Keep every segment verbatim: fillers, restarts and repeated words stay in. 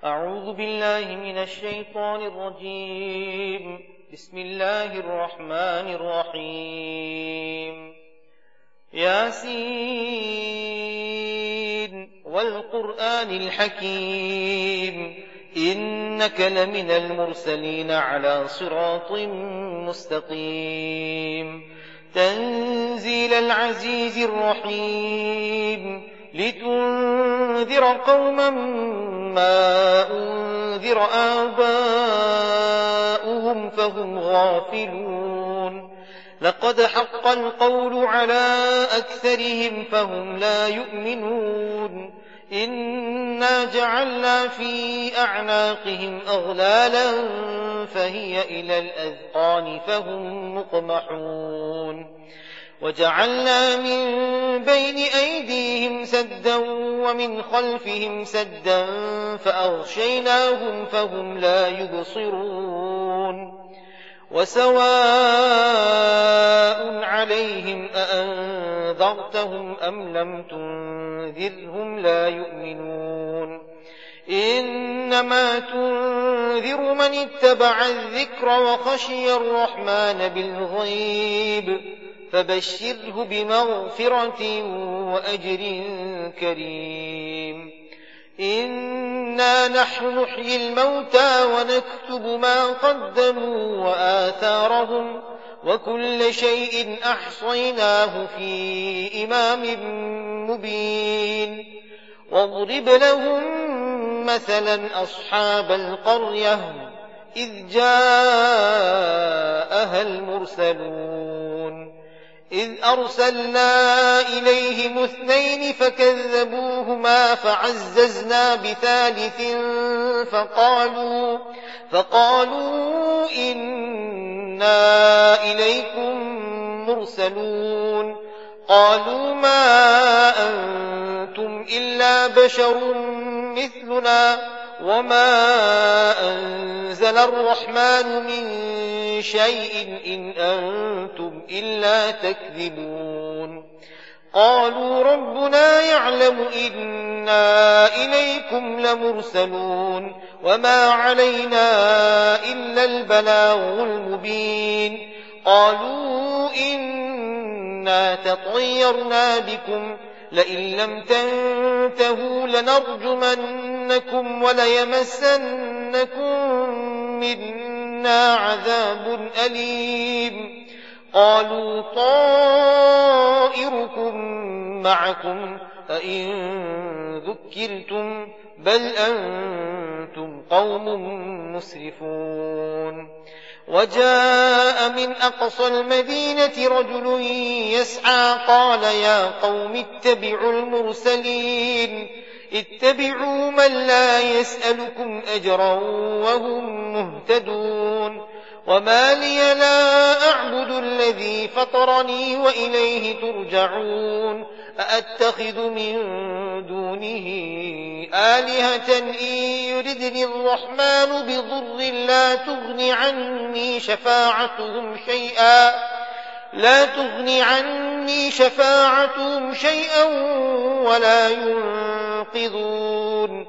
أعوذ بالله من الشيطان الرجيم. بسم الله الرحمن الرحيم. ياسين والقرآن الحكيم إنك لمن المرسلين على صراط مستقيم تنزيل العزيز الرحيم لتنذر قوما ما أنذر آباؤهم فهم غافلون لقد حق القول على أكثرهم فهم لا يؤمنون إنا جعلنا في أعناقهم أغلالا فهي إلى الأذقان فهم مقمحون وجعلنا من بين أيديهم سدا ومن خلفهم سدا فأغشيناهم فهم لا يبصرون وسواء عليهم أأنذرتهم أم لم تنذرهم لا يؤمنون إنما تنذر من اتبع الذكر وخشي الرحمن بالغيب فبشره بمغفرة وأجر كريم إنا نحن نحيي الموتى ونكتب ما قدموا وآثارهم وكل شيء أحصيناه في إمام مبين واضرب لهم مثلا أصحاب القرية إذ جاءها المرسلون إذ أرسلنا إليهم اثنين فكذبوهما فعززنا بثالث فقالوا, فقالوا إنا إليكم مرسلون قالوا ما أنتم إلا بشر مثلنا وما أنزل الرحمن من شيء إن أنتم إلا تكذبون قالوا ربنا يعلم إنا إليكم لمرسلون وما علينا إلا البلاغ المبين قالوا إنا تطيرنا بكم لئن لم تنتهوا لنرجمنكم وليمسنكم منا عذاب أليم قالوا طائركم معكم أئن ذكرتم بل أنتم قوم مسرفون وجاء من أقصى المدينة رجل يسعى قال يا قوم اتبعوا المرسلين اتبعوا من لا يسألكم أجرا وهم مهتدون وما لي لا أعبد الذي فطرني وإليه ترجعون أأتخذ من دونه آلهة إن يردني الرحمن بضر لا تغني عني شفاعتهم شيئا لا تغني عني شفاعتهم شيئا ولا ينقذون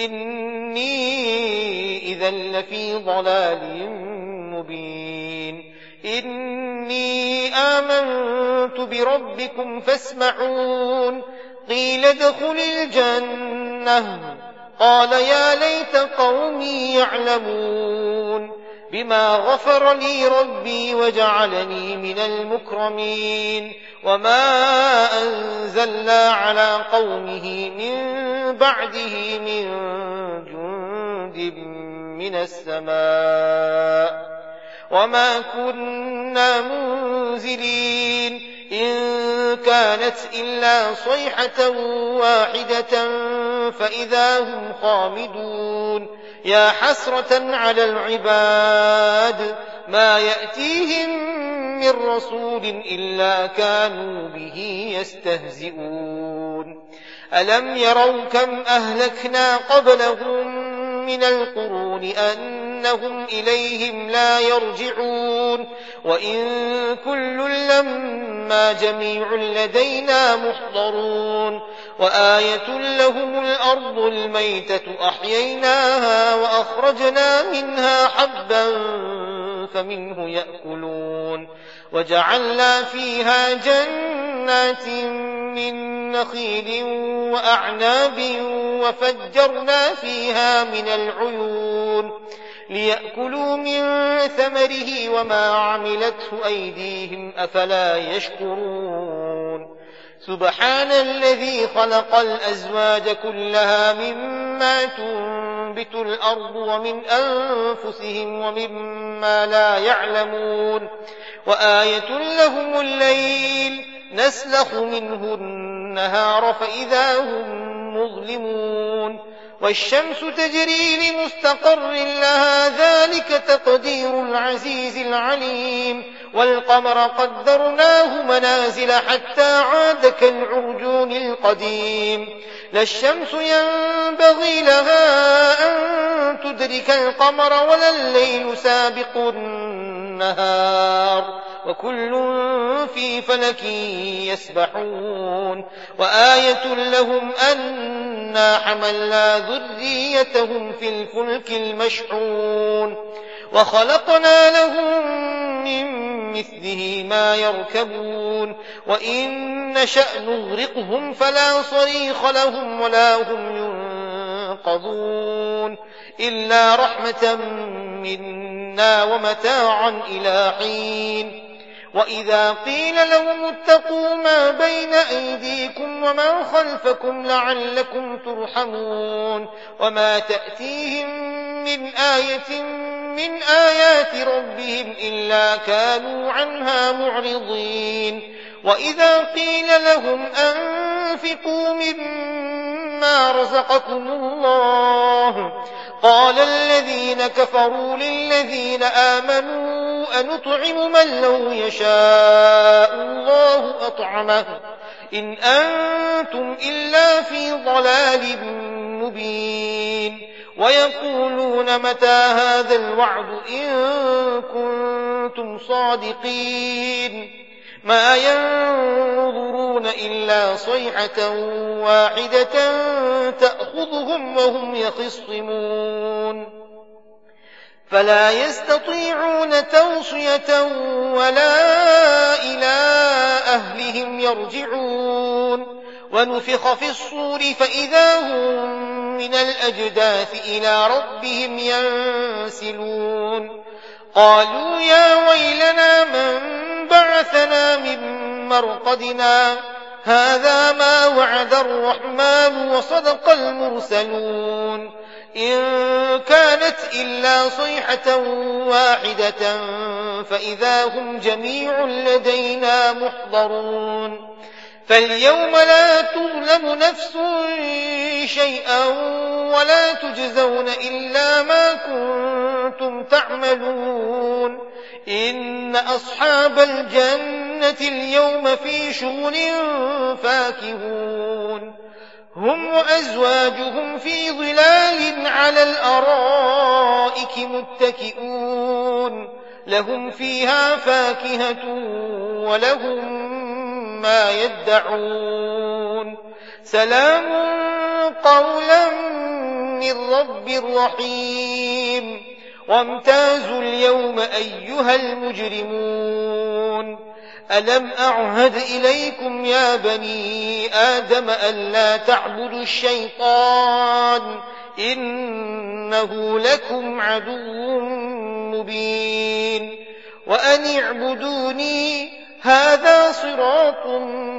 إني إذا لفي ضلال مبين إني آمنت بربكم فاسمعون قيل ادخل الجنة قال يا ليت قومي يعلمون بما غفر لي ربي وجعلني من المكرمين وما أنزلنا على قومه من بعده من جند من السماء وما كنا منزلين إن كانت إلا صيحة واحدة فإذا هم خامدون يا حسرة على العباد ما يأتيهم من رسول إلا كانوا به يستهزئون ألم يروا كم أهلكنا قبلهم من القرون أنهم إليهم لا يرجعون يعملون وإن كل لما جميع لدينا محضرون وآية لهم الأرض الميتة أحييناها وأخرجنا منها حبا فمنه يأكلون وجعلنا فيها جنات من نخيل وأعناب وفجرنا فيها من العيون ليأكلوا من ثمره وما عملته أيديهم أفلا يشكرون سبحان الذي خلق الأزواج كلها مما تنبت الأرض ومن أنفسهم ومما لا يعلمون وآية لهم الليل نسلخ منه النهار فإذا هم مظلمون والشمس تجري لمستقر لها ذلك تقدير العزيز العليم والقمر قدرناه منازل حتى عاد كالعرجون القديم لا الشمس ينبغي لها أن تدرك القمر ولا الليل سابق النهار وكل في فلك يسبحون وآية لهم أنا حملنا ذريتهم في الفلك المشحون وخلقنا لهم من مثله ما يركبون وإن نشأ نغرقهم فلا صريخ لهم ولا هم ينقذون إلا رحمة منا ومتاعا إلى حين وإذا قيل لهم اتقوا ما بين أيديكم وما خلفكم لعلكم ترحمون وما تأتيهم من آية من آيات ربهم إلا كانوا عنها معرضين وإذا قيل لهم أنفقوا مما رزقكم الله قال الذين كفروا للذين آمنوا أنطعم من لو يشاء الله أطعمه إن أنتم إلا في ضلال مبين ويقولون متى هذا الوعد إن كنتم صادقين ما ينظرون إلا صيحة واحدة تأخذهم وهم يخصمون فلا يستطيعون توصية ولا إلى أهلهم يرجعون ونفخ في الصور فإذا هم من الأجداث إلى ربهم ينسلون قالوا يا ويلنا من بعثنا من مرقدنا هذا ما وعد الرحمن وصدق المرسلون إن كانت إلا صيحة واحدة فإذا هم جميع لدينا محضرون فاليوم لا تظلم نفس شيئا ولا تجزون إلا ما كنتم تعملون إن أصحاب الجنة اليوم في شغل فاكهون هم وأزواجهم في ظلال على الأرائك متكئون لهم فيها فاكهة ولهم ما يدعون سلام قولا من رب رحيم وامتازوا اليوم أيها المجرمون ألم أعهد إليكم يا بني آدم ألا تعبدوا الشيطان إنه لكم عدو مبين وأن اعبدوني هذا صراط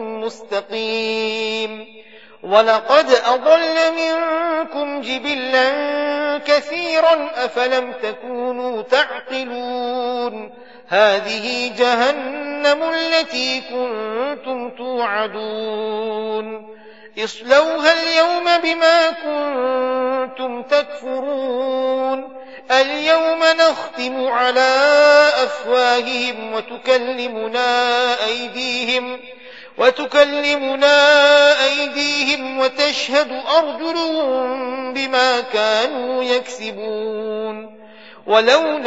مستقيم ولقد أضل منكم جبلا كثيرا أفلم تكونوا تعقلون هذه جهنم التي كنتم توعدون اصلوها اليوم بما كنتم تكفرون اليوم نختم على أفواههم وتكلمنا أيديهم وتكلمنا أيديهم وتشهد أرجلهم بما كانوا يكسبون ولو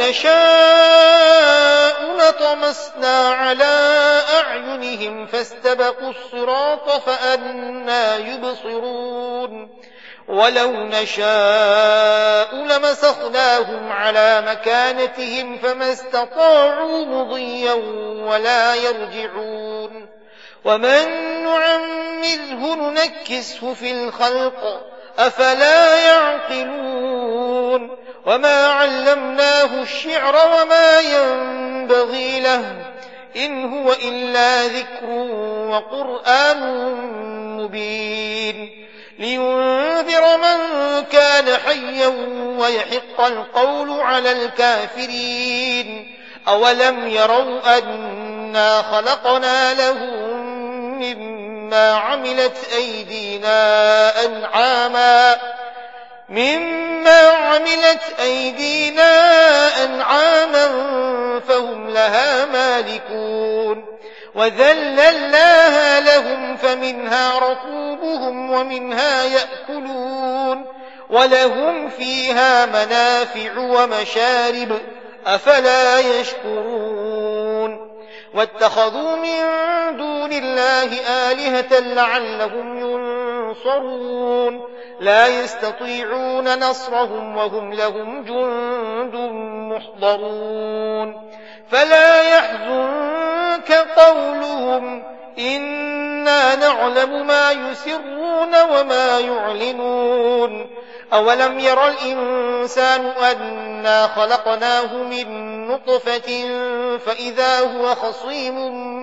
نشاء لطمسنا على أعينهم فاستبقوا الصراط فأنى يبصرون ولو نشاء لمسخناهم على مكانتهم فما استطاعوا مضيا ولا يرجعون ومن نعمره ننكسه في الخلق أفلا يعقلون وما علمناه الشعر وما ينبغي له إن هو إلا ذكر وقرآن مبين لينذر من كان حيا ويحق القول على الكافرين أولم يروا أنا خلقنا لهم مما عملت أيدينا أنعاما مما عملت أيدينا أنعاما فهم لها مالكون وذللناها لهم فمنها ركوبهم ومنها يأكلون ولهم فيها منافع ومشارب أفلا يشكرون واتخذوا من دون الله آلهة لعلهم ينصرون لا يستطيعون نصرهم وهم لهم جند محضرون فلا يحزنك قولهم إنا نعلم ما يسرون وما يعلنون أولم ير الإنسان أنا خلقناه من نطفة فإذا هو خصيم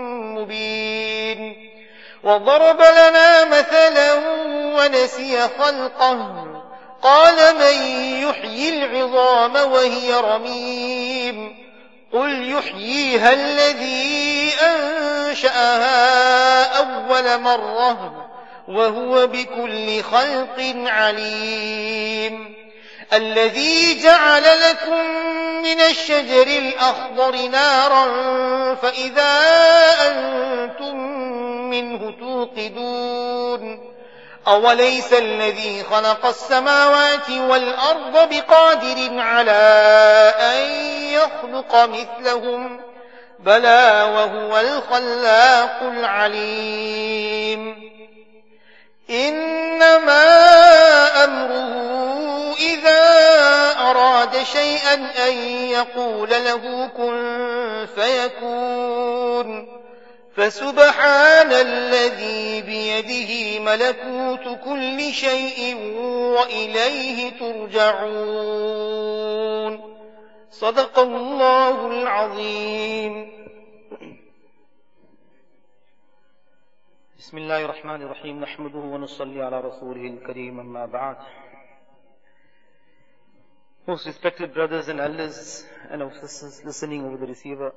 مبين وضرب لنا مثلا ونسي خلقه قال من يحيي العظام وهي رميم قل يحييها الذي أنشأها أول مرة وهو بكل خلق عليم الذي جعل لكم من الشجر الأخضر نارا فإذا أنتم منه توقدون أوليس الذي خلق السماوات والأرض بقادر على أن يخلق مثلهم بلى وهو الخلاق العليم إنما أمره إذا أراد شيئا أن يقول له كن فيكون فسبحان الذي بيده ملكوت كل شيء وإليه ترجعون صدق الله العظيم. بسم الله الرحمن الرحيم نحمده ونصلي على رسوله الكريم أما بعد. Most respected brothers and elders and our sisters listening over the receiver,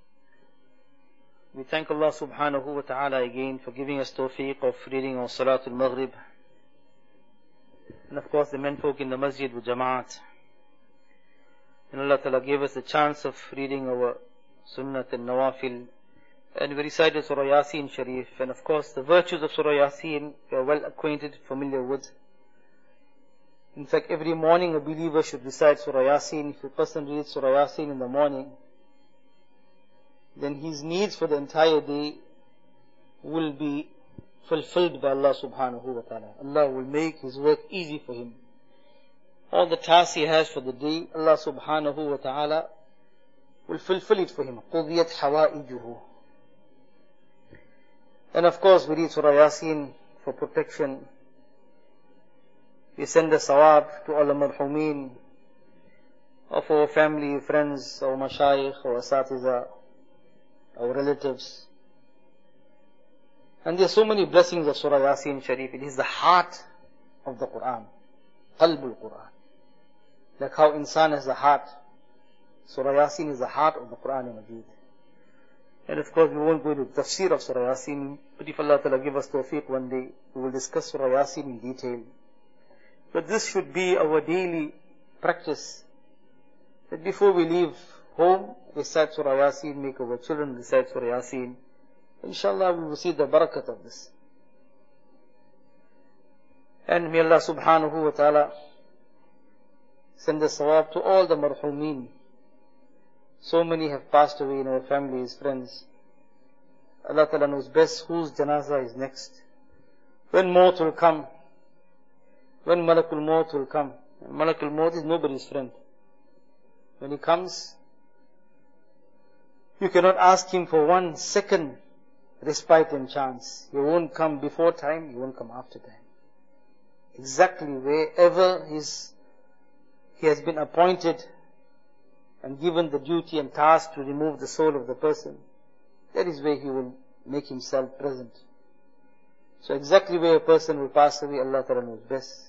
we thank Allah subhanahu wa ta'ala again for giving us tawfiq of reading our Salatul Maghrib, and of course the menfolk in the masjid with Jama'at. And Allah ta'ala gave us the chance of reading our Sunnat and Nawafil, and we recited Surah Yasin Sharif, and of course the virtues of Surah Yasin we are well acquainted, familiar with. In fact, every morning a believer should recite Surah Yasin. If a person reads Surah Yasin in the morning, then his needs for the entire day will be fulfilled by Allah subhanahu wa ta'ala. Allah will make his work easy for him. All the tasks he has for the day, Allah subhanahu wa ta'ala will fulfill it for him. قُضِيَتْ حَوَائِجُهُ. And of course we read Surah Yasin for protection. We send the sawab to all the marhumeen of our family, friends, our mashayikh, our asatiza, our relatives. And there are so many blessings of Surah Yasin Sharif. It is the heart of the Quran. Qalbul Quran. Like how insan has the heart, Surah Yasin is the heart of the Quran Majid. And of course we won't go into the tafsir of Surah Yasin, but if Allah Ta'ala give us tawfiq one day, we will discuss Surah Yasin in detail. But this should be our daily practice, that before we leave home, recite Surah Yasin, make our children recite Surah Yasin. Inshallah we will see the barakat of this. And may Allah subhanahu wa ta'ala send the sawab to all the marhumeen. So many have passed away in our families, friends. Allah Ta'ala knows best whose janazah is next. When maut will come, when Malakul Maut will come. Malakul Maut is nobody's friend. When he comes, you cannot ask him for one second respite and chance. He won't come before time, he won't come after time. Exactly wherever his, he has been appointed and given the duty and task to remove the soul of the person, that is where he will make himself present. So exactly where a person will pass away, Allah Ta'ala knows best.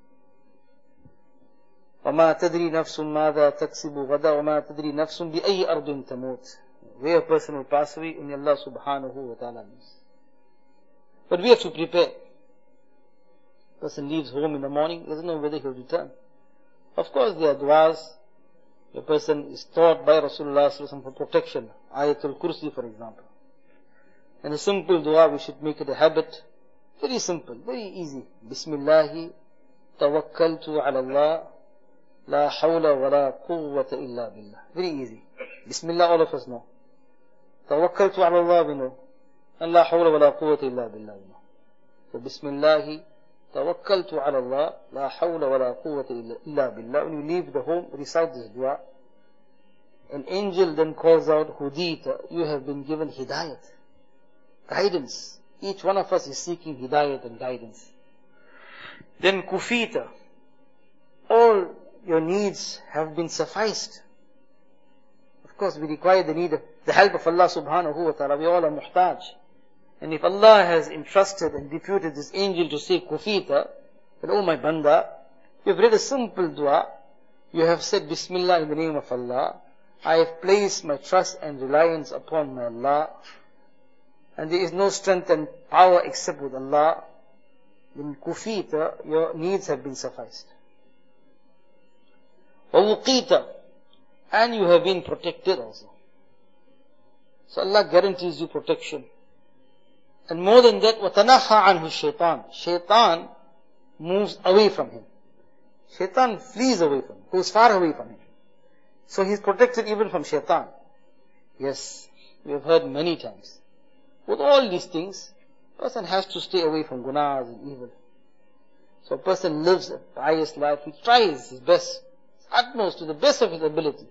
وَمَا تَدْرِي نَفْسٌ مَاذَا تَكْسِبُ غَدًا وَمَا تَدْرِي نَفْسٌ بِأَيِّ أَرْضٍ تَمُوتُ. Where a person will pass away, only Allah subhanahu wa ta'ala knows. But we have to prepare. A person leaves home in the morning, doesn't know whether he'll return. Of course there are du'as. A person is taught by Rasulullah sallallahu alaihi wasallam for protection. Ayatul Kursi, for example. And a simple dua, we should make it a habit. Very simple, very easy. Bismillahi tawakkaltu ala Allah, la hawla wa la quwwata illa billah. Very easy. Bismillah, all of us know. Tawakkaltu ala Allah, we know. And la hawla wa la quwwata illa billah, we know. So Bismillahi tawakkaltu ala Allah, la hawla wa la quwwata illa billah. When you leave the home, recite this dua. An angel then calls out, Hudita, you have been given hidayat, guidance. Each one of us is seeking hidayat and guidance. Then Kufita, all your needs have been sufficed. Of course, we require the need of the help of Allah subhanahu wa ta'ala. We all are muhtaj. And if Allah has entrusted and deputed this angel to say Kufita, then oh my banda, you have read a simple dua. You have said Bismillah in the name of Allah. I have placed my trust and reliance upon my Allah. And there is no strength and power except with Allah. Then Kufita, your needs have been sufficed. وَوُقِيتَ, and you have been protected also. So Allah guarantees you protection. And more than that, وَتَنَحَّى عَنْهُ الشَّيْطَانِ, Shaitan moves away from him. Shaitan flees away from him, goes far away from him. So he is protected even from Shaitan. Yes, we have heard many times. With all these things, a person has to stay away from gunas and evil. So a person lives a pious life, he tries his best, his utmost, to the best of his ability.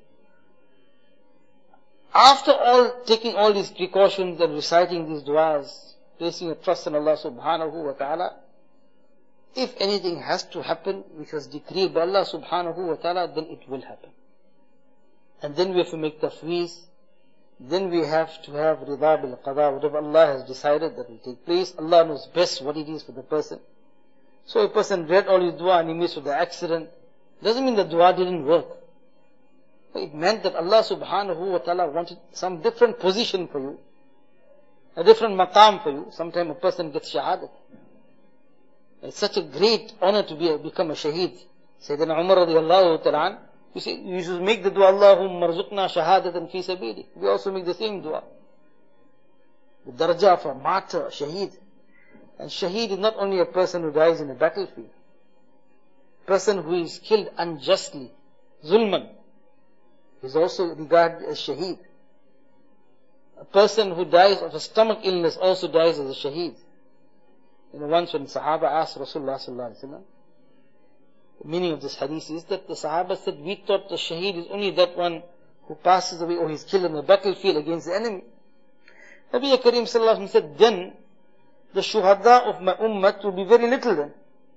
After all, taking all these precautions and reciting these du'as, placing a trust in Allah subhanahu wa ta'ala, if anything has to happen which was decreed by Allah subhanahu wa ta'ala, then it will happen. And then we have to make tafweez. Then we have to have rida bil qada, whatever Allah has decided that will take place. Allah knows best what it is for the person. So a person read all his dua and he missed with the accident. Doesn't mean the dua didn't work. It meant that Allah subhanahu wa ta'ala wanted some different position for you. A different maqam for you. Sometimes a person gets shahadat. It's such a great honor to be a, become a shaheed. Sayyidina Umar radiallahu ta'ala, you see, you should make the dua, Allahumma marzuqna shahadatan fi sabili. We also make the same dua. The darajah of a martyr, a shaheed. And shaheed is not only a person who dies in a battlefield. A person who is killed unjustly, zulman, is also regarded as shaheed. A person who dies of a stomach illness also dies as a shaheed. You know, once when Sahaba asked Rasulullah sallallahu alaihi wasallam, the meaning of this hadith is that the Sahaba said, we thought the shaheed is only that one who passes away or is killed in the battlefield against the enemy. Nabi Kareem sallallahu alaihi wasallam said, then the shuhada of my ummah will be very little then.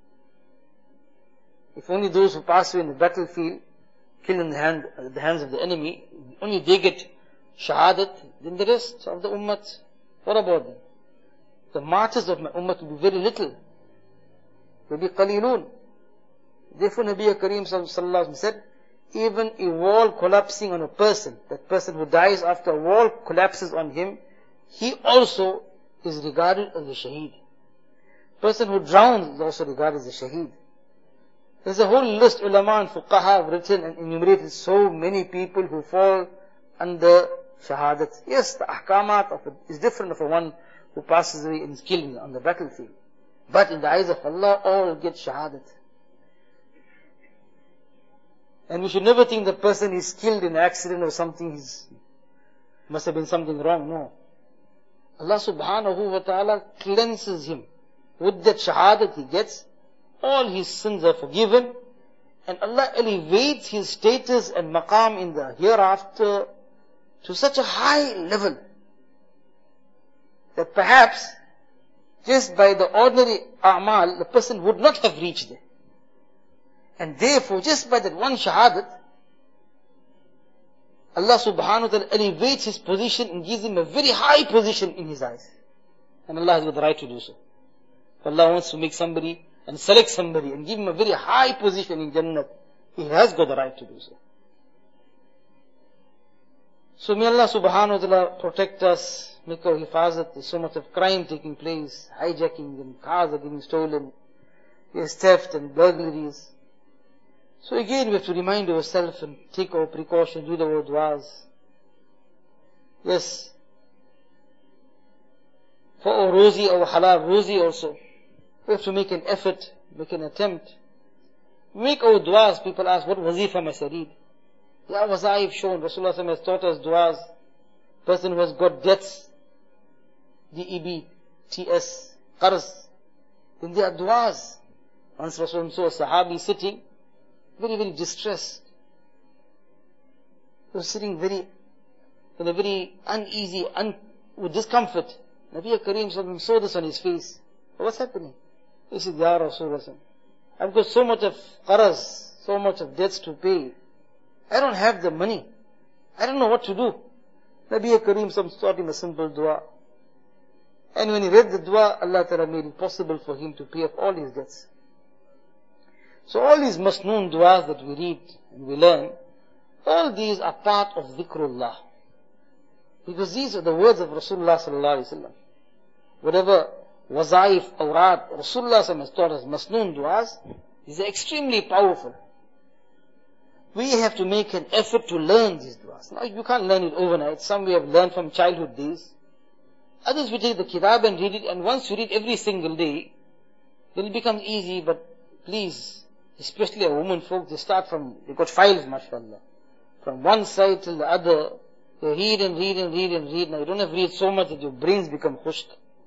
If only those who pass away in the battlefield, killed in the, hand, the hands of the enemy, only they get shahadat, then the rest of the ummah, what about them? The martyrs of my ummah will be very little. They will be qalilun. Therefore Nabi Kareem sallallahu alaihi wasallam said, even a wall collapsing on a person, that person who dies after a wall collapses on him, he also is regarded as a shaheed. Person who drowns is also regarded as a shaheed. There's a whole list, ulama and fuqaha have written and enumerated so many people who fall under shahadat. Yes, the ahkamat of it is different from one who passes away and is killed on the battlefield. But in the eyes of Allah, all get shahadat. And we should never think the person is killed in an accident or something, he's, must have been something wrong. No. Allah subhanahu wa ta'ala cleanses him. With that shahadat he gets, all his sins are forgiven, and Allah elevates his status and maqam in the hereafter to such a high level that perhaps just by the ordinary a'mal, the person would not have reached there. And therefore, just by that one shahadat, Allah subhanahu wa ta'ala elevates his position and gives him a very high position in his eyes. And Allah has got the right to do so. If Allah wants to make somebody and select somebody and give him a very high position in Jannah, He has got the right to do so. So may Allah subhanahu wa ta'ala protect us, make our hifazat. There's so much of crime taking place, hijacking and cars are getting stolen. There's theft and burglaries. So again we have to remind ourselves and take our precautions, do our du'as. Yes. For our rozi, our halal rozi also. We have to make an effort, make an attempt. Make our du'as. People ask, what wazifa must I read? Yeah, wazaif shown. Rasulullah has taught us du'as. Person who has got debts, D E B, T S, qarz. Then there are du'as. Once Rasulullah saw a sahabi sitting, very, very distressed. He was sitting very, in a very uneasy, un, with discomfort. Nabi Kareem saw this on his face. What's happening? He said, Ya Rasulullah, I've got so much of qaraz, so much of debts to pay. I don't have the money. I don't know what to do. Nabi Kareem taught him a simple dua. And when he read the dua, Allah Ta'ala made it possible for him to pay off all his debts. So all these masnoon du'as that we read and we learn, all these are part of dhikrullah. Because these are the words of Rasulullah sallallahu alaihi wasallam. Whatever wazaif, awrat, Rasulullah has taught us, masnoon du'as, these are extremely powerful. We have to make an effort to learn these du'as. Now you can't learn it overnight. Some we have learned from childhood days. Others we take the kitab and read it, and once you read every single day, then it becomes easy, but please, especially a woman folk, they start from, they got files, mashallah. From one side till the other, they read and read and read and read. Now you don't have to read so much that your brains become khushk.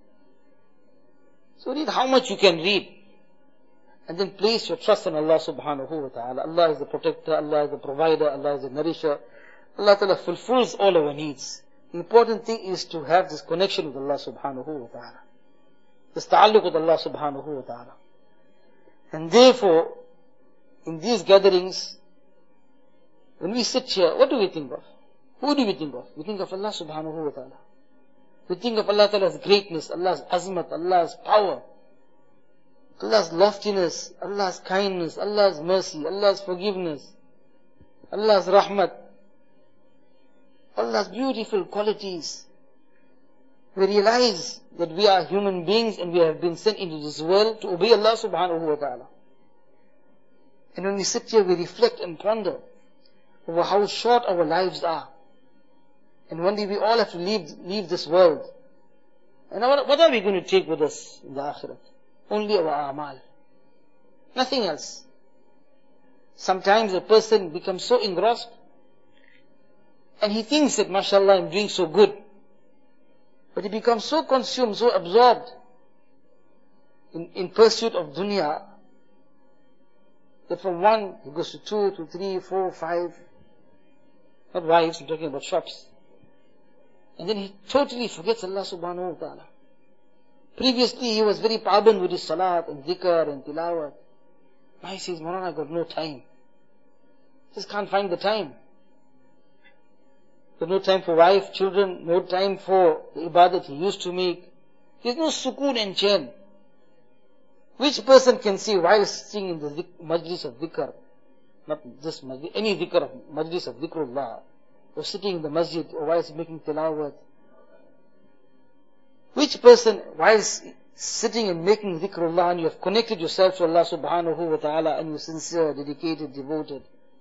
So read how much you can read. And then place your trust in Allah subhanahu wa ta'ala. Allah is the protector, Allah is the provider, Allah is the nourisher. Allah ta'ala fulfills all our needs. The important thing is to have this connection with Allah subhanahu wa ta'ala. This ta'alluq with Allah subhanahu wa ta'ala. And therefore, in these gatherings, when we sit here, what do we think of? Who do we think of? We think of Allah subhanahu wa ta'ala. We think of Allah ta'ala's greatness, Allah's azmat, Allah's power, Allah's loftiness, Allah's kindness, Allah's mercy, Allah's forgiveness, Allah's rahmat, Allah's beautiful qualities. We realize that we are human beings and we have been sent into this world to obey Allah subhanahu wa ta'ala. And when we sit here, we reflect and ponder over how short our lives are. And one day we all have to leave, leave this world. And what, what are we going to take with us in the akhirat? Only our a'mal. Nothing else. Sometimes a person becomes so engrossed and he thinks that, mashallah, I'm doing so good. But he becomes so consumed, so absorbed in, in pursuit of dunya, that from one, he goes to two, to three, four, five, not wives, I'm talking about shops. And then he totally forgets Allah subhanahu wa ta'ala. Previously he was very paband with his salat and dhikr and tilawat. Now he says, Maulana, I got no time. Just can't find the time. There's no time for wife, children, no time for the ibadat he used to make. There's no sukoon and chain. Which person can say while sitting in the zik- majlis of dhikr, not this majlis, any dhikr of majlis of dhikrullah, or sitting in the masjid, or while making tilawat, which person while sitting and making dhikrullah and you have connected yourself to Allah subhanahu wa ta'ala and you're sincere, dedicated, devoted,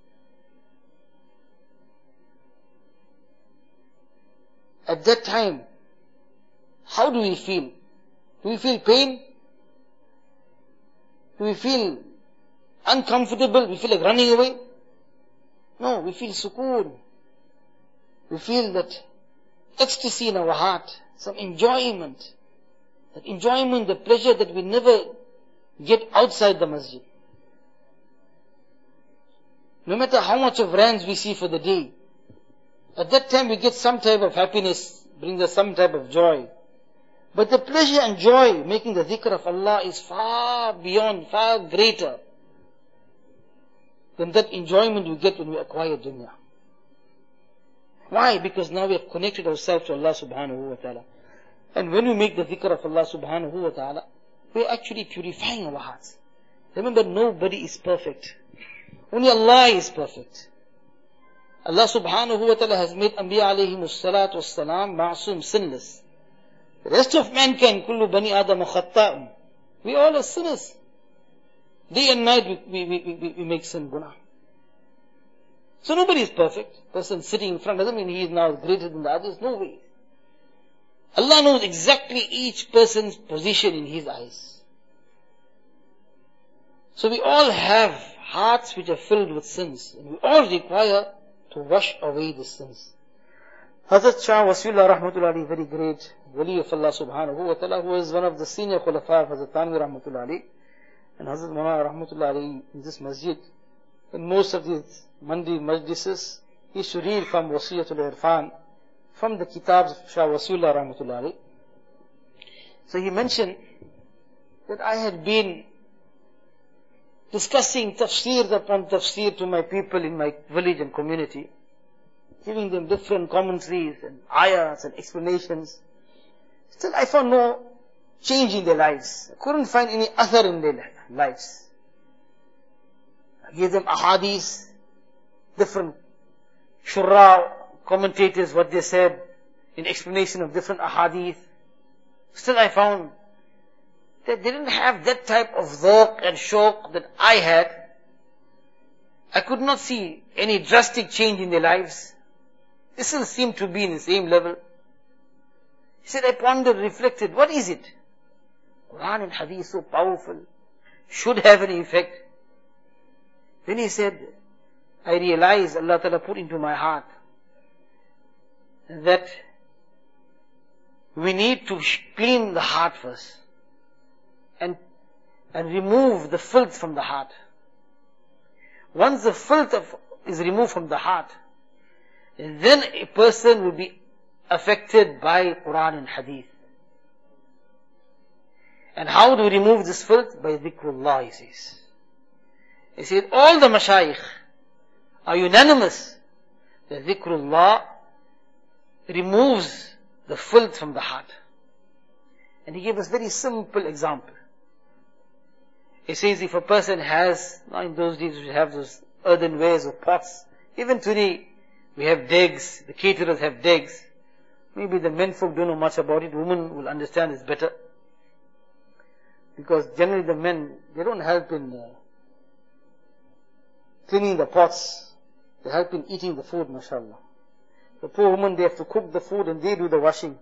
at that time, how do we feel? Do we feel pain? Do we feel uncomfortable? We feel like running away? No, we feel sukoon. We feel that ecstasy in our heart, some enjoyment. That enjoyment, the pleasure that we never get outside the masjid. No matter how much of rands we see for the day, at that time we get some type of happiness, brings us some type of joy. But the pleasure and joy making the dhikr of Allah is far beyond, far greater than that enjoyment we get when we acquire dunya. Why? Because now we have connected ourselves to Allah subhanahu wa ta'ala. And when we make the dhikr of Allah subhanahu wa ta'ala, we are actually purifying our hearts. Remember, nobody is perfect. Only Allah is perfect. Allah subhanahu wa ta'ala has made Anbiya alayhimus salatu wassalam ma'asum, sinless. The rest of mankind, kullu bani adam khatta'un. We all are sinners. Day and night we, we, we, we make sin, guna. So nobody is perfect. Person sitting in front doesn't mean he is now greater than the others. No way. Allah knows exactly each person's position in His eyes. So we all have hearts which are filled with sins. And we all require to wash away the sins. Hazrat Shah Wasiullah Rahmatullah Ali, very great wali of Allah subhanahu wa ta'ala, who was one of the senior khulafa of Hazrat Tanvi Rahmatullah Ali. And Hazrat Mawlana Rahmatullah Ali in this masjid, in most of these Mandi majlises, he used to read from Wasiyatul Irfan, from the kitabs of Shah Wasiullah Rahmatullah Ali. So he mentioned that I had been discussing tafsir upon tafsir to my people in my village and community, giving them different commentaries and ayats and explanations. Still I found no change in their lives. I couldn't find any athar in their lives. I gave them ahadith, different shurra, commentators, what they said in explanation of different ahadith. Still I found that they didn't have that type of dhawq and shawq that I had. I could not see any drastic change in their lives. They still seemed to be in the same level. He said, I pondered, reflected, what is it? Quran and Hadith so powerful, should have an effect. Then he said, I realized Allah Ta'ala put into my heart that we need to clean the heart first and, and remove the filth from the heart. Once the filth of, is removed from the heart, then a person will be affected by Quran and Hadith. And how do we remove this filth? By dhikrullah, he says. He said, all the mashayikh are unanimous that dhikrullah removes the filth from the heart. And he gave us very simple example. He says if a person has, now in those days we have those earthenwares or pots, even today we have degs, the caterers have degs. Maybe the men folk don't know much about it, women will understand this better. Because generally the men, they don't help in uh, cleaning the pots, they help in eating the food, mashallah. The poor women, they have to cook the food and they do the washing.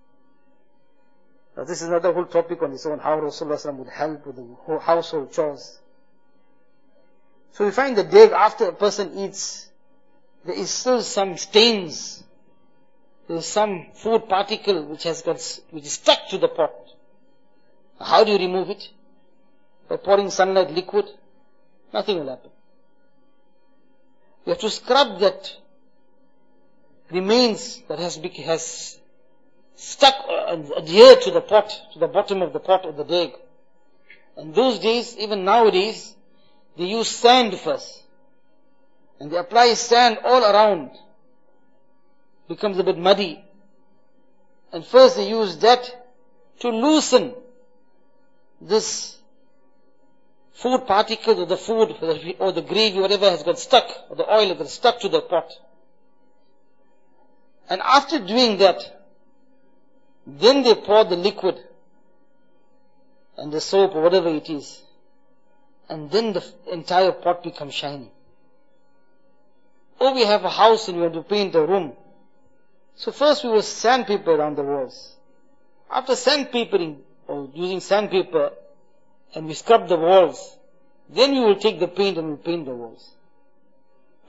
Now this is another whole topic on its own, how Rasulullah would help with the household chores. So we find the day after a person eats, there is still some stains. There is some food particle which has got, which is stuck to the pot. How do you remove it? By pouring sunlight liquid? Nothing will happen. You have to scrub that remains that has, has stuck and adhered to the pot, to the bottom of the pot or the deg. And those days, even nowadays, they use sand first. And they apply sand all around. Becomes a bit muddy. And first they use that to loosen this food particles or the food or the gravy, whatever has got stuck, or the oil that got stuck to the pot. And after doing that, then they pour the liquid and the soap or whatever it is. And then the entire pot becomes shiny. Or we have a house and we want to paint a room. So first we will sandpaper around the walls. After sandpapering or using sandpaper and we scrub the walls, then we will take the paint and we paint the walls.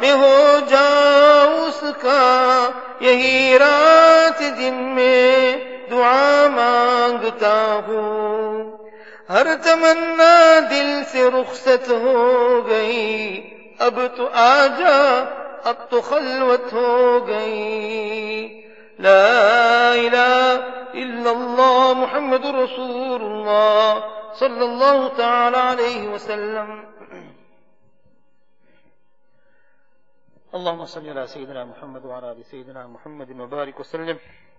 में हो जाऊं उसका, यही रात जिनमें दुआ मांगता हूँ। हर तमन्ना दिल से रुखसत हो गई, अब तो आजा, अब तो खलवत हो गई। ला इलाहा इल्लल्लाह मुहम्मदुर रसूलुल्लाह सल्लल्लाहु तआला अलैहि वसल्लम। اللهم صل على سيدنا محمد وعلى آل سيدنا محمد وبارك وسلم.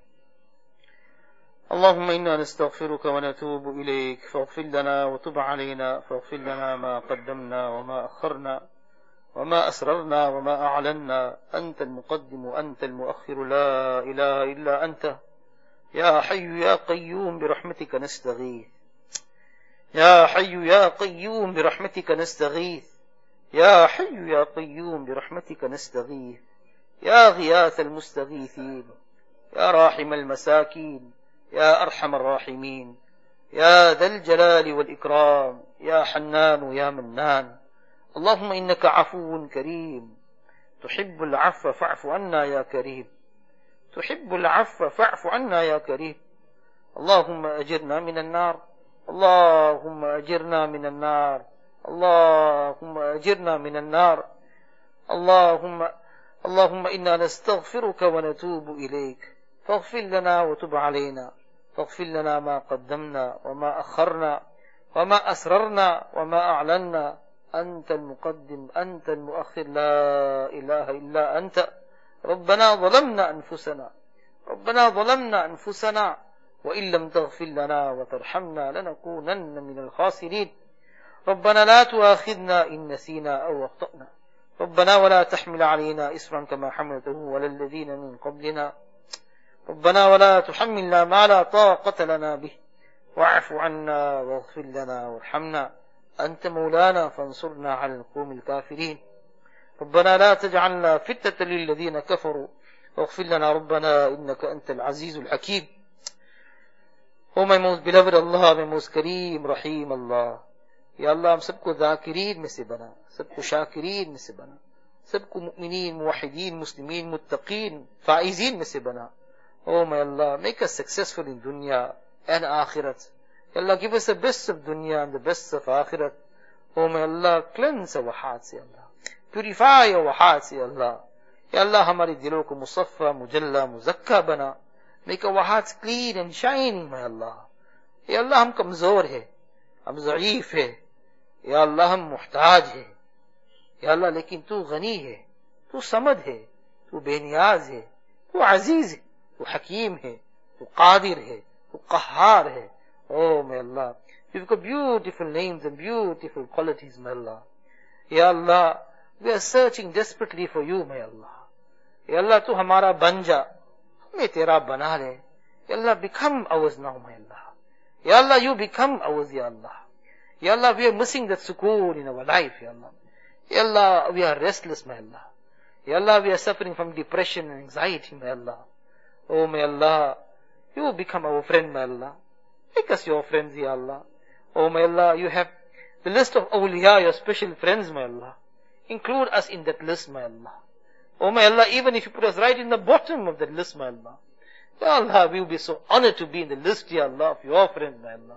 اللهم إنا نستغفرك ونتوب إليك، فاغفر لنا وتب علينا، فاغفر لنا ما قدمنا وما أخرنا وما أسررنا وما أعلنا، أنت المقدم وأنت المؤخر، لا إله إلا أنت، يا حي يا قيوم برحمتك نستغيث، يا حي يا قيوم برحمتك نستغيث، يا حي يا قيوم برحمتك نستغيث، يا غياث المستغيثين، يا راحم المساكين، يا أرحم الراحمين، يا ذا الجلال والإكرام، يا حنان يا منان. اللهم إنك عفو كريم تحب العفو فاعف عنا يا كريم، تحب العفو فاعف عنا يا كريم. اللهم أجرنا من النار، اللهم أجرنا من النار، اللهم أجرنا من النار. اللهم اللهم إنا نستغفرك ونتوب إليك، فاغفر لنا وتب علينا، فاغفر لنا ما قدمنا وما أخرنا وما أسررنا وما أعلنا، أنت المقدم أنت المؤخر، لا إله إلا أنت. ربنا ظلمنا أنفسنا، ربنا ظلمنا أنفسنا، وإن لم تغفر لنا وترحمنا لنكونن من الخاسرين. ربنا لا تؤاخذنا إن نسينا أو أخطأنا، ربنا ولا تحمل علينا إصرا كما حملته على الذين من قبلنا، ربنا ولا تحملنا ما لا طاقة لنا به، واعف عنا واغفر لنا وارحمنا، أنت مولانا فانصرنا على القوم الكافرين. ربنا لا تجعلنا فتنة للذين كفروا، واغفر لنا ربنا إنك أنت العزيز الحكيم. Oh my most beloved Allah, my most Kareem, Rahim Allah. Ya Allah, हम सबको ذाकिरीन में से बना, सबको शाकिरीन में से बना, सबको मुमिनीन, मुवहिदीन, मुस्लिमीन, मुत्तकीन, फाइजीन में से बना. Oh my Allah, make us successful in dunya and akhirat. Ya Allah, give us the best of dunya and the best of akhirat. Oh my Allah, cleanse our hearts, Ya Allah. Purify our hearts, Ya Allah. Ya Allah, हमारे दिलों को मुसफ़ा, मुजल्ला, मुज़क्का बना. Make our hearts clean and shining, my Allah. Ya Allah, हम कमजोर है, हम ज़ईफ़ है, या अल्लाह हम मुहताज है, या अल्लाह लेकिन तू गनी है, तू समद है, तू बेनियाज है, तू अजीज है, तू हकीम है, तू कादिर है, तू qahhar है. Oh my Allah, you've got beautiful names and beautiful qualities, my Allah. Ya Allah, we are searching desperately for you, my Allah. Ya Allah, तू हमारा बन जा, हमें तेरा बना ले. Ya Allah, become ours now, my Allah. Ya Allah, you become ours, Ya Allah. Ya Allah, we are missing that sukoon in our life, Ya Allah. Ya Allah, we are restless, my Allah. Ya Allah, we are suffering from depression and anxiety, my Allah. Oh, my Allah, you become our friend, my Allah. Make us your friends, Ya Allah. Oh, my Allah, you have the list of awliya, your special friends, my Allah. Include us in that list, my Allah. Oh, my Allah, even if you put us right in the bottom of that list, my Allah. Ya Allah, we will be so honored to be in the list, Ya Allah, of your friend, my Allah.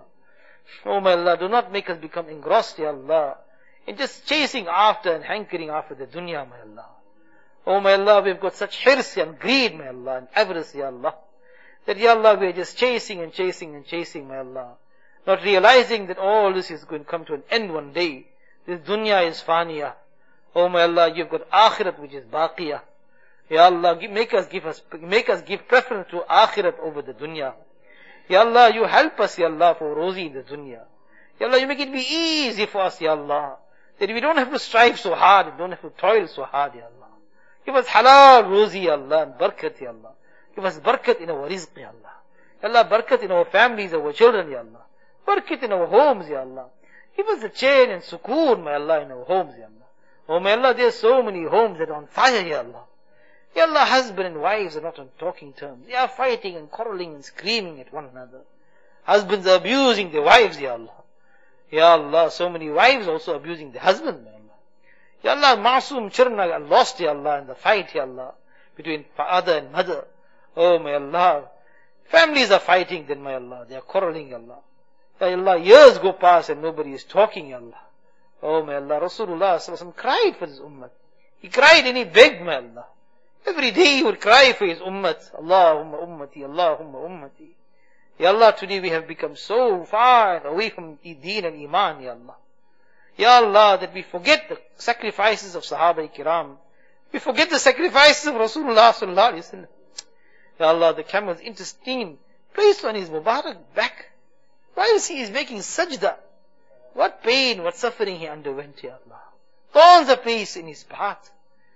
Oh my Allah, do not make us become engrossed, Ya Allah, in just chasing after and hankering after the dunya, my Allah. Oh my Allah, we've got such hirs and greed, my Allah, and avarice, Ya Allah, that Ya Allah, we are just chasing and chasing and chasing, my Allah, not realizing that all this is going to come to an end one day. This dunya is faniya. Oh my Allah, you've got akhirat which is baqiyah. Ya Allah, give, make us give us, make us give preference to akhirat over the dunya. Ya Allah, you help us, Ya Allah, for rozi in the dunya. Ya Allah, you make it be easy for us, Ya Allah, that we don't have to strive so hard, we don't have to toil so hard, Ya Allah. Give us halal rozi, Ya Allah, and barakat, Ya Allah. Give us barakat in our rizq, Ya Allah. Ya Allah, barakat in our families, our children, Ya Allah. Barakat in our homes, Ya Allah. Give us the chain and sukoon, my Allah, in our homes, Ya Allah. Oh, my Allah, there are so many homes that are on fire, Ya Allah. Ya Allah, husband and wives are not on talking terms. They are fighting and quarreling and screaming at one another. Husbands are abusing their wives, Ya Allah. Ya Allah, so many wives also abusing their husband, Ya Allah. Ya Allah, Masoom children are lost, Ya Allah, in the fight, Ya Allah, between father and mother. Oh, my Allah. Families are fighting then, my Allah. They are quarreling, Ya Allah. Ya Allah, years go past and nobody is talking, Ya Allah. Oh, my Allah. Rasulullah sallallahu alaihi wasallam cried for his ummah. He cried and he begged, my Allah. Every day he would cry for his ummah. Allahumma ummati, Allahumma ummati. Ya Allah, today we have become so far away from deen and iman, Ya Allah. Ya Allah, that we forget the sacrifices of Sahaba Kiram. We forget the sacrifices of Rasulullah sallallahu alaihi wasallam. Ya Allah, the camel's intestine placed on his Mubarak back. Whilst he is making sajda. What pain, what suffering he underwent, Ya Allah. Thorns are placed in his path.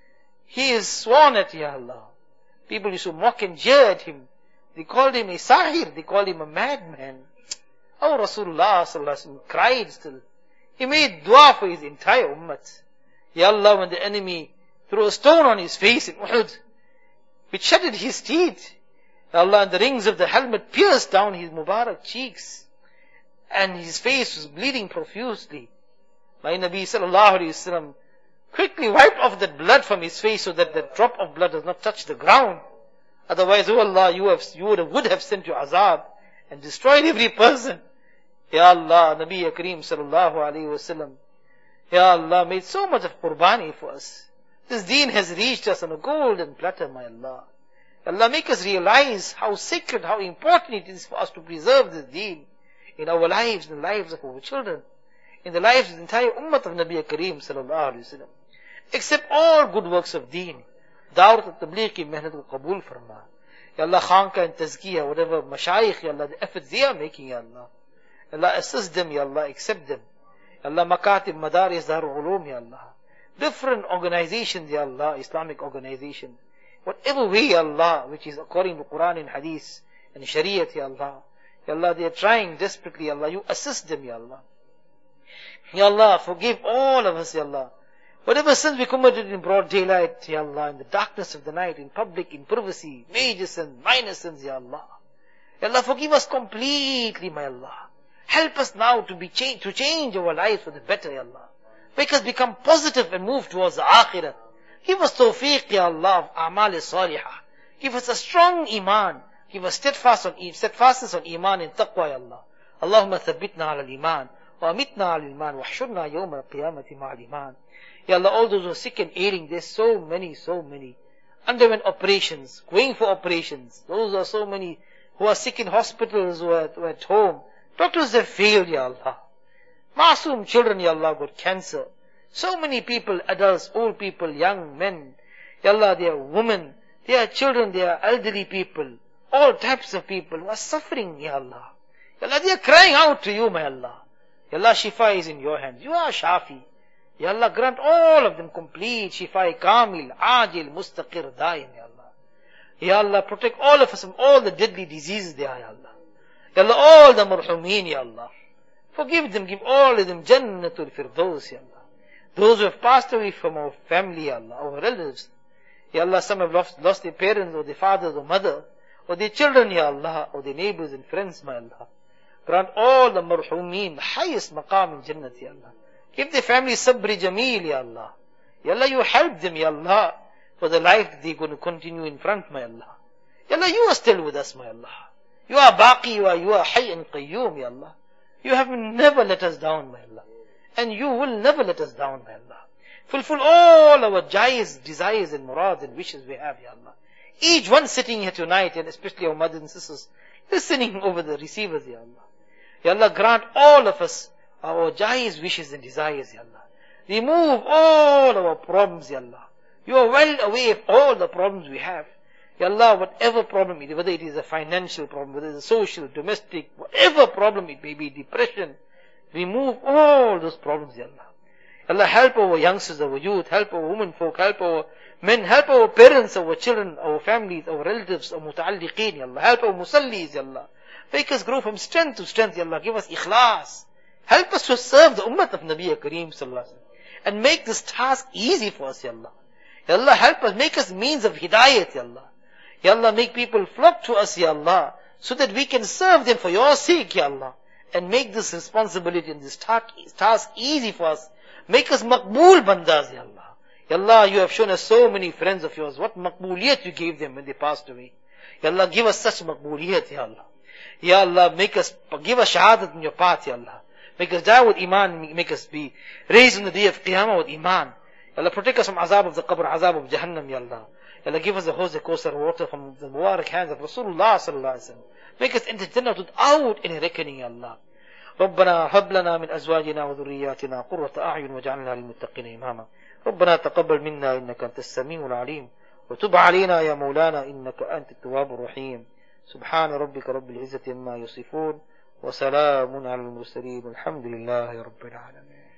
He is sworn at, Ya Allah. People used to mock and jeer at him. They called him a sahir. They called him a madman. Oh, Rasulullah sallallahu alaihi wasallam cried still. He made dua for his entire ummah. Ya Allah, when the enemy threw a stone on his face in Uhud, which shattered his teeth. Ya Allah, and the rings of the helmet pierced down his Mubarak cheeks. And his face was bleeding profusely. My Nabi sallallahu alaihi wasallam quickly wiped off that blood from his face so that the drop of blood does not touch the ground. Otherwise, oh Allah, you, have, you would, have, would have sent your azab and destroyed every person. Ya Allah, Nabi Kareem sallallahu alaihi wasallam, Ya Allah, made so much of qurbani for us. This deen has reached us on a golden platter, my Allah. Allah, make us realize how sacred, how important it is for us to preserve this deen in our lives, in the lives of our children, in the lives of the entire ummah of Nabi Kareem sallallahu alaihi wasallam. Accept all good works of deen. Dawat al-Tabligh ki mehnat al-Qabul farma. Ya Allah, khanka and tazkiyah, whatever mashayikh, Ya Allah, the efforts they are making, Ya Allah. Ya Allah, assist them, Ya Allah, accept them. Ya Allah, makatib, madaris, darul ulum, Ya Allah. Different organizations, Ya Allah, Islamic organizations. Whatever way, Ya Allah, which is according to Quran and Hadith and Shariat, Ya Allah. Ya Allah, they are trying desperately, Ya Allah. You assist them, Ya Allah. Ya Allah, forgive all of us, Ya Allah. Whatever sins we committed in broad daylight, Ya Allah, in the darkness of the night, in public, in privacy, major sins, minor sins, Ya Allah. Ya Allah, forgive us completely, my Allah. Help us now to be change, to change our lives for the better, Ya Allah. Make us become positive and move towards the akhirah. Give us tawfiq, Ya Allah, of a'mal salihah. Give us a strong iman. Give us steadfast on, steadfastness on iman and taqwa, Ya Allah. Allahumma thabbitna ala al-iman, wa amitna ala al-iman, wa hshurna yawm al-qiyamati ma'a al-iman. Ya Allah, all those who are sick and ailing, there's so many, so many. Underwent operations, going for operations. Those are so many who are sick in hospitals, who are, who are at home. Doctors have failed, Ya Allah. Masoom children, Ya Allah, got cancer. So many people, adults, old people, young men. Ya Allah, they are women, they are children, they are elderly people. All types of people who are suffering, Ya Allah. Ya Allah, they are crying out to you, my Allah. Ya Allah, shifa is in your hands. You are Shafi. Ya Allah, grant all of them complete shifa, kamil, ajil, mustaqir, daim, Ya Allah. Ya Allah, protect all of us from all the deadly diseases there, Ya Allah. Ya Allah, all the marhumeen, Ya Allah. Forgive them, give all of them Jannatul Firdaus, Ya Allah. Those who have passed away from our family, Ya Allah, our relatives. Ya Allah, some have lost, lost their parents or their fathers or mother, or their children, Ya Allah, or their neighbors and friends, my Allah. Grant all the marhumeen the highest maqam in Jannat, Ya Allah. Give their family sabri jameel, Ya Allah. Ya Allah, you help them, Ya Allah, for the life that they're going to continue in front, my Allah. Ya Allah, you are still with us, my Allah. You are baqi, you are, you are hayy and qayyum, Ya Allah. You have never let us down, my Allah. And you will never let us down, my Allah. Fulfill all our jais, desires and murads and wishes we have, Ya Allah. Each one sitting here tonight, and especially our mothers and sisters, listening over the receivers, Ya Allah. Ya Allah, grant all of us our jais, wishes and desires, Ya Allah. Remove all our problems, Ya Allah. You are well aware of all the problems we have. Ya Allah, whatever problem it is, whether it is a financial problem, whether it is a social, domestic, whatever problem it may be, depression, remove all those problems, Ya Allah. Ya Allah, help our youngsters, our youth, help our women folk, help our men, help our parents, our children, our families, our relatives, our muta'alliqeen, Ya Allah. Help our musallis, Ya Allah. Make us grow from strength to strength, Ya Allah. Give us ikhlas. Help us to serve the ummah of Nabi Kareem sallallahu alaihi wasallam. And make this task easy for us, Ya Allah. Ya Allah, help us, make us means of hidayat, Ya Allah. Ya Allah, make people flock to us, Ya Allah, so that we can serve them for your sake, Ya Allah. And make this responsibility and this task easy for us. Make us maqbool bandas, Ya Allah. Ya Allah, you have shown us so many friends of yours. What maqbooliyat you gave them when they passed away. Ya Allah, give us such maqbooliyat, Ya Allah. Ya Allah, make us, give us shahadat in your path, Ya Allah. Make us die with iman, make us be raised on the day of Qiyamah with iman. Ya Allah, protect us from azab of the qabr, azab of Jahannam, Ya Allah. Ya Allah, give us the Hawz al-Kawthar water from the Mubarak hands of Rasulullah sallallahu alaihi wasallam. Make us enter Jannah without any reckoning, Ya Allah. ربنا هب لنا من أزواجنا وذرياتنا قرة أعين واجعلنا للمتقين إماما. ربنا تقبل منا إنك أنت السميع العليم وتب علينا يا مولانا إنك أنت التواب الرحيم. سبحان ربك رب العزة عما يصفون وسلام على المرسلين والحمد لله رب العالمين.